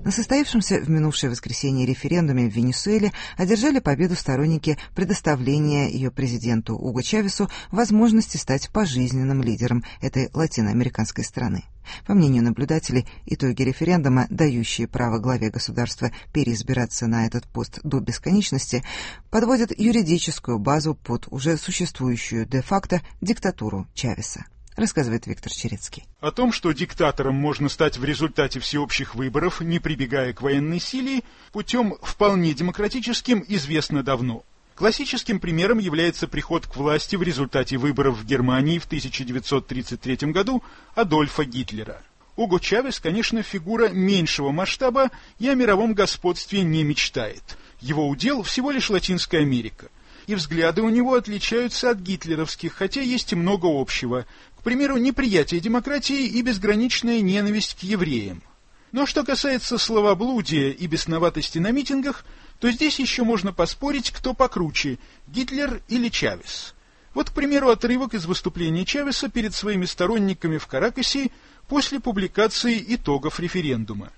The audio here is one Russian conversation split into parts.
На состоявшемся в минувшее воскресенье референдуме в Венесуэле одержали победу сторонники предоставления ее президенту Уго Чавесу возможности стать пожизненным лидером этой латиноамериканской страны. По мнению наблюдателей, итоги референдума, дающие право главе государства переизбираться на этот пост до бесконечности, подводят юридическую базу под уже существующую де-факто диктатуру Чавеса. Рассказывает Виктор Черецкий. О том, что диктатором можно стать в результате всеобщих выборов, не прибегая к военной силе, путем вполне демократическим, известно давно. Классическим примером является приход к власти в результате выборов в Германии в 1933 году Адольфа Гитлера. Уго Чавес, конечно, фигура меньшего масштаба и о мировом господстве не мечтает. Его удел всего лишь Латинская Америка. И взгляды у него отличаются от гитлеровских, хотя есть и много общего. К примеру, неприятие демократии и безграничная ненависть к евреям. Но что касается словоблудия и бесноватости на митингах, то здесь еще можно поспорить, кто покруче – Гитлер или Чавес. Вот, к примеру, отрывок из выступления Чавеса перед своими сторонниками в Каракасе после публикации итогов референдума.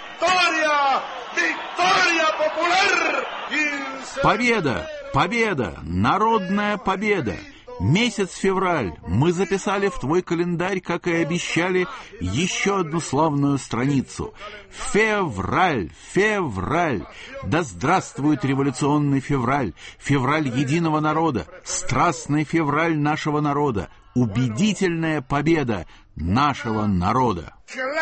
Победа! Победа! Народная победа! Месяц февраль. Мы записали в твой календарь, как и обещали, еще одну славную страницу. Февраль! Февраль! Да здравствует революционный февраль! Февраль единого народа! Страстный февраль нашего народа! Убедительная победа нашего народа!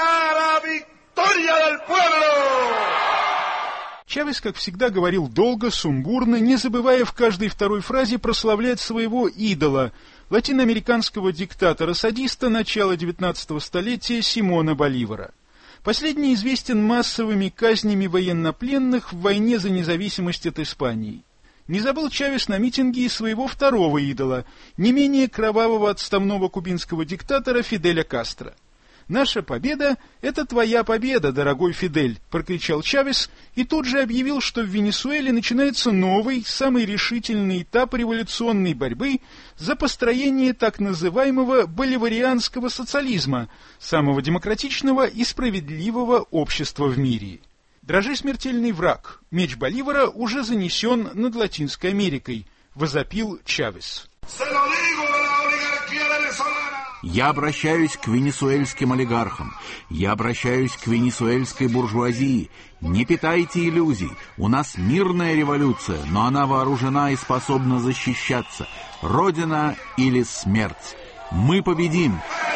Чавес, как всегда, говорил долго, сумбурно, не забывая в каждой второй фразе прославлять своего идола, латиноамериканского диктатора-садиста начала XIX столетия Симона Боливара. Последний известен массовыми казнями военнопленных в войне за независимость от Испании. Не забыл Чавес на митинге и своего второго идола, не менее кровавого отставного кубинского диктатора Фиделя Кастро. «Наша победа – это твоя победа, дорогой Фидель», – прокричал Чавес и тут же объявил, что в Венесуэле начинается новый, самый решительный этап революционной борьбы за построение так называемого боливарианского социализма, самого демократичного и справедливого общества в мире. «Дрожи, смертельный враг, меч Боливара уже занесен над Латинской Америкой», – возопил Чавес. Я обращаюсь к венесуэльским олигархам, я обращаюсь к венесуэльской буржуазии. Не питайте иллюзий, у нас мирная революция, но она вооружена и способна защищаться. Родина или смерть. Мы победим!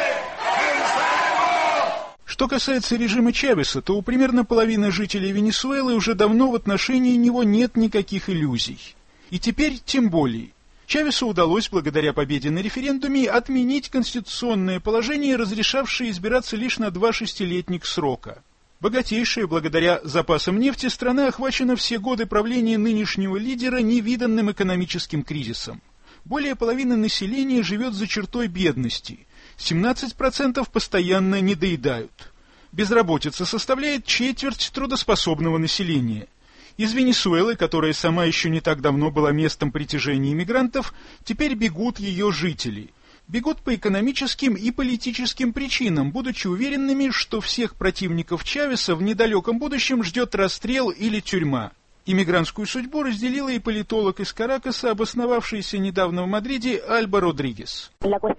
Что касается режима Чавеса, то у примерно половины жителей Венесуэлы уже давно в отношении него нет никаких иллюзий. И теперь тем более. Чавесу удалось, благодаря победе на референдуме, отменить конституционное положение, разрешавшее избираться лишь на 2 шестилетних срока. Богатейшая, благодаря запасам нефти, страна охвачена все годы правления нынешнего лидера невиданным экономическим кризисом. Более половины населения живет за чертой бедности, 17% постоянно недоедают. Безработица составляет четверть трудоспособного населения. Из Венесуэлы, которая сама еще не так давно была местом притяжения иммигрантов, теперь бегут ее жители. Бегут по экономическим и политическим причинам, будучи уверенными, что всех противников Чавеса в недалеком будущем ждет расстрел или тюрьма. Иммигрантскую судьбу разделила и политолог из Каракаса, обосновавшийся недавно в Мадриде, Альба Родригес.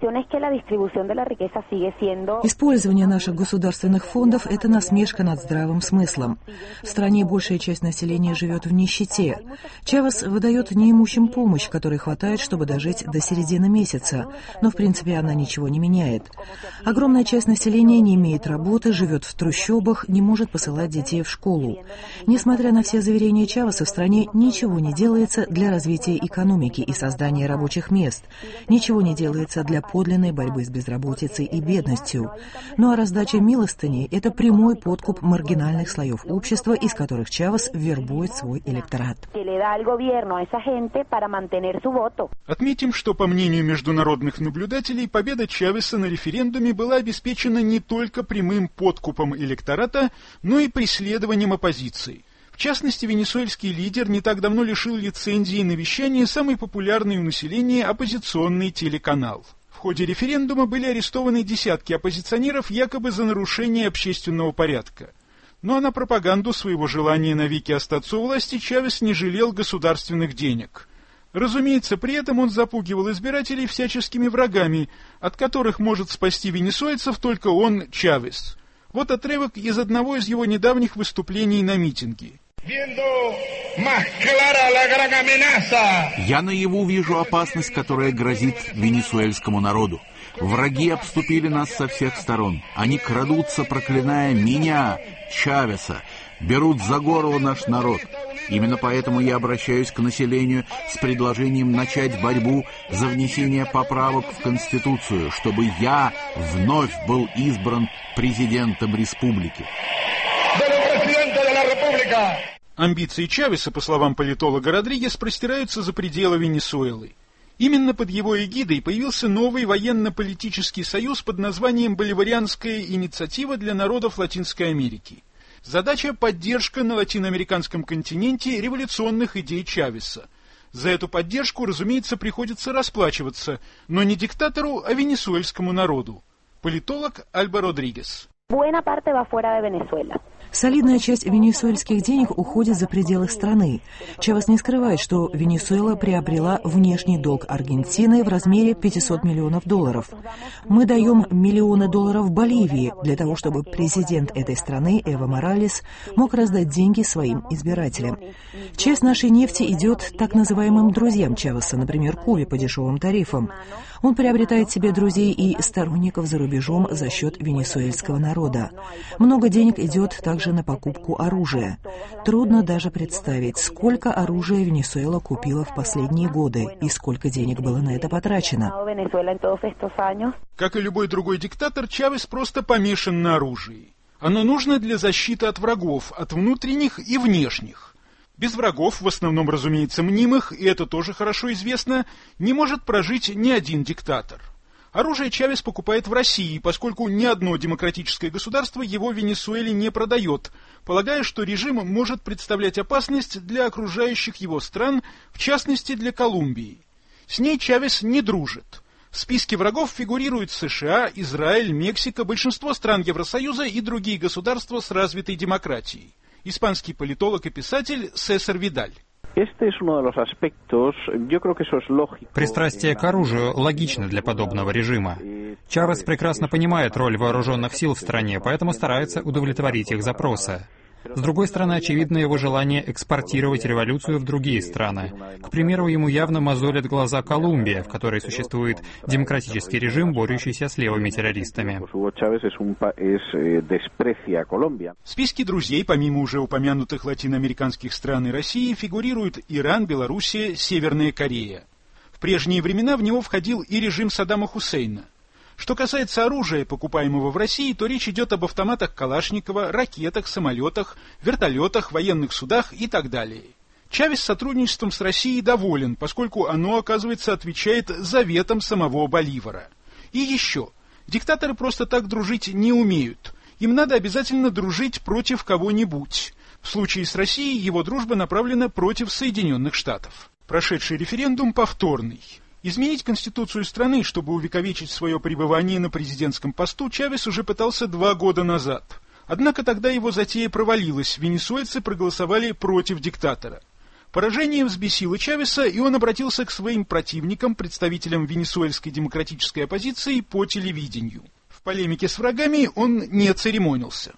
Использование наших государственных фондов – это насмешка над здравым смыслом. В стране большая часть населения живет в нищете. Чавес выдает неимущим помощь, которой хватает, чтобы дожить до середины месяца, но в принципе она ничего не меняет. Огромная часть населения не имеет работы, живет в трущобах, не может посылать детей в школу. Несмотря на все заверения Чавеса, в стране ничего не делается для развития экономики и создания рабочих мест. Ничего не делается для подлинной борьбы с безработицей и бедностью. Ну а раздача милостыней – это прямой подкуп маргинальных слоев общества, из которых Чавес вербует свой электорат. Отметим, что, по мнению международных наблюдателей, победа Чавеса на референдуме была обеспечена не только прямым подкупом электората, но и преследованием оппозиции. В частности, венесуэльский лидер не так давно лишил лицензии на вещание самый популярный у населения оппозиционный телеканал. В ходе референдума были арестованы десятки оппозиционеров якобы за нарушение общественного порядка. Ну а на пропаганду своего желания навеки остаться у власти Чавес не жалел государственных денег. Разумеется, при этом он запугивал избирателей всяческими врагами, от которых может спасти венесуэльцев только он, Чавес. Вот отрывок из одного из его недавних выступлений на митинге. Я наяву вижу опасность, которая грозит венесуэльскому народу. Враги обступили нас со всех сторон. Они крадутся, проклиная меня, Чавеса, берут за горло наш народ. Именно поэтому я обращаюсь к населению с предложением начать борьбу за внесение поправок в Конституцию, чтобы я вновь был избран президентом республики. Амбиции Чавеса, по словам политолога Родригес, простираются за пределы Венесуэлы. Именно под его эгидой появился новый военно-политический союз под названием «Боливарианская инициатива для народов Латинской Америки». Задача – поддержка на латиноамериканском континенте революционных идей Чавеса. За эту поддержку, разумеется, приходится расплачиваться, но не диктатору, а венесуэльскому народу. Политолог Альба Родригес. Солидная часть венесуэльских денег уходит за пределы страны. Чавес не скрывает, что Венесуэла приобрела внешний долг Аргентины в размере $500 миллионов. Мы даем миллионы долларов Боливии для того, чтобы президент этой страны, Эво Моралес, мог раздать деньги своим избирателям. Часть нашей нефти идет так называемым друзьям Чавеса, например, Кубе по дешевым тарифам. Он приобретает себе друзей и сторонников за рубежом за счет венесуэльского народа. Много денег идет также на покупку оружия. Трудно даже представить, сколько оружия Венесуэла купила в последние годы и сколько денег было на это потрачено. Как и любой другой диктатор, Чавес просто помешан на оружии. Оно нужно для защиты от врагов, от внутренних и внешних. Без врагов, в основном, разумеется, мнимых, и это тоже хорошо известно, не может прожить ни один диктатор. Оружие Чавес покупает в России, поскольку ни одно демократическое государство его в Венесуэле не продает, полагая, что режим может представлять опасность для окружающих его стран, в частности для Колумбии. С ней Чавес не дружит. В списке врагов фигурируют США, Израиль, Мексика, большинство стран Евросоюза и другие государства с развитой демократией. Испанский политолог и писатель Сесар Видаль. Пристрастие к оружию логично для подобного режима. Чавес прекрасно понимает роль вооруженных сил в стране, поэтому старается удовлетворить их запросы. С другой стороны, очевидно его желание экспортировать революцию в другие страны. К примеру, ему явно мозолит глаза Колумбия, в которой существует демократический режим, борющийся с левыми террористами. В списке друзей, помимо уже упомянутых латиноамериканских стран и России, фигурируют Иран, Белоруссия, Северная Корея. В прежние времена в него входил и режим Саддама Хусейна. Что касается оружия, покупаемого в России, то речь идет об автоматах Калашникова, ракетах, самолетах, вертолетах, военных судах и так далее. Чавес сотрудничеством с Россией доволен, поскольку оно, оказывается, отвечает заветам самого Боливара. И еще. Диктаторы просто так дружить не умеют. Им надо обязательно дружить против кого-нибудь. В случае с Россией его дружба направлена против Соединенных Штатов. Прошедший референдум повторный. Изменить конституцию страны, чтобы увековечить свое пребывание на президентском посту, Чавес уже пытался 2 года назад. Однако тогда его затея провалилась, венесуэльцы проголосовали против диктатора. Поражение взбесило Чавеса, и он обратился к своим противникам, представителям венесуэльской демократической оппозиции, по телевидению. В полемике с врагами он не церемонился.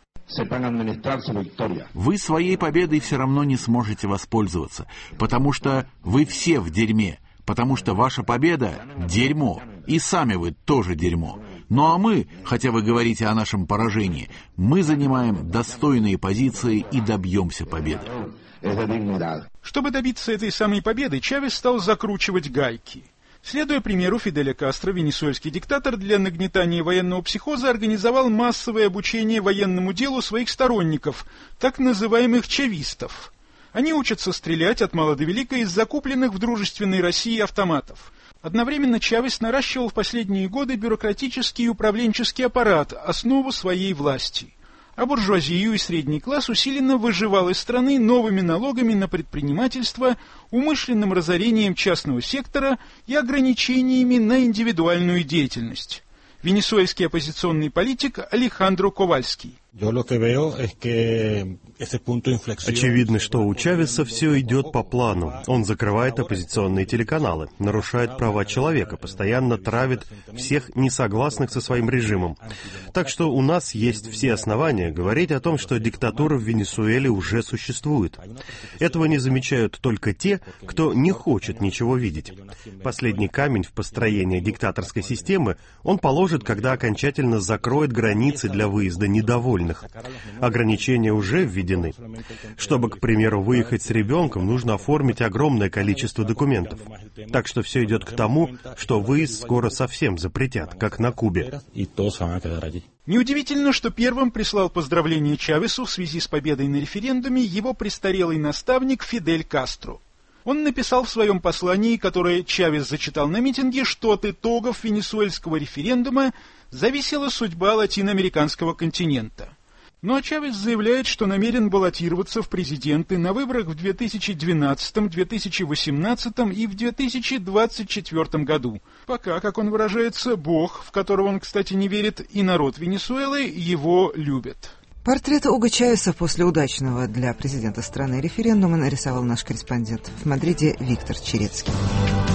Вы своей победой все равно не сможете воспользоваться, потому что вы все в дерьме. Потому что ваша победа – дерьмо, и сами вы тоже дерьмо. Ну а мы, хотя вы говорите о нашем поражении, мы занимаем достойные позиции и добьемся победы. Чтобы добиться этой самой победы, Чавес стал закручивать гайки. Следуя примеру Фиделя Кастро, венесуэльский диктатор для нагнетания военного психоза организовал массовое обучение военному делу своих сторонников, так называемых чавистов. Они учатся стрелять от мала до велика из закупленных в дружественной России автоматов. Одновременно Чавес наращивал в последние годы бюрократический и управленческий аппарат, основу своей власти. А буржуазию и средний класс усиленно выживал из страны новыми налогами на предпринимательство, умышленным разорением частного сектора и ограничениями на индивидуальную деятельность. Венесуэльский оппозиционный политик Алехандро Ковальский. Очевидно, что у Чавеса все идет по плану. Он закрывает оппозиционные телеканалы, нарушает права человека, постоянно травит всех несогласных со своим режимом. Так что у нас есть все основания говорить о том, что диктатура в Венесуэле уже существует. Этого не замечают только те, кто не хочет ничего видеть. Последний камень в построении диктаторской системы он положит, когда окончательно закроет границы для выезда недовольных. Ограничения уже введены. Чтобы, к примеру, выехать с ребенком, нужно оформить огромное количество документов. Так что все идет к тому, что выезд скоро совсем запретят, как на Кубе. Неудивительно, что первым прислал поздравления Чавесу в связи с победой на референдуме его престарелый наставник Фидель Кастро. Он написал в своем послании, которое Чавес зачитал на митинге, что от итогов венесуэльского референдума зависела судьба латиноамериканского континента. Ну а Чавес заявляет, что намерен баллотироваться в президенты на выборах в 2012, 2018 и в 2024 году, пока, как он выражается, Бог, в которого он, кстати, не верит, и народ Венесуэлы его любят. Портрет Уго Чавеса после удачного для президента страны референдума нарисовал наш корреспондент в Мадриде Виктор Черецкий.